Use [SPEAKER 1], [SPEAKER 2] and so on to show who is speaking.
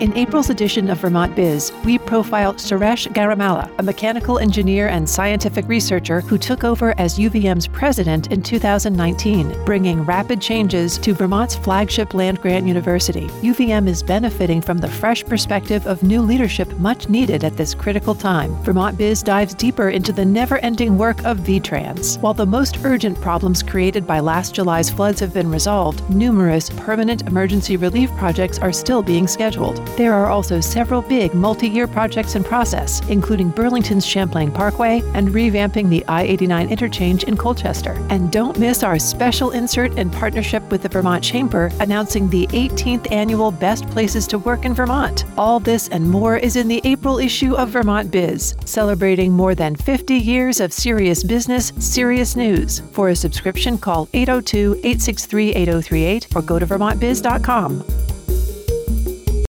[SPEAKER 1] In April's edition of Vermont Biz, we profile Suresh Garamala, a mechanical engineer and scientific researcher who took over as UVM's president in 2019, bringing rapid changes to Vermont's flagship land-grant university. UVM is benefiting from the fresh perspective of new leadership much needed at this critical time. Vermont Biz dives deeper into the never-ending work of VTrans. While the most urgent problems created by last July's floods have been resolved, numerous permanent emergency relief projects are still being scheduled. There are also several big multi-year projects in process, including Burlington's Champlain Parkway and revamping the I-89 interchange in Colchester. And don't miss our special insert in partnership with the Vermont Chamber announcing the 18th annual Best Places to Work in Vermont. All this and more is in the April issue of Vermont Biz, celebrating more than 50 years of serious business, serious news. For a subscription, call 802-863-8038 or go to vermontbiz.com.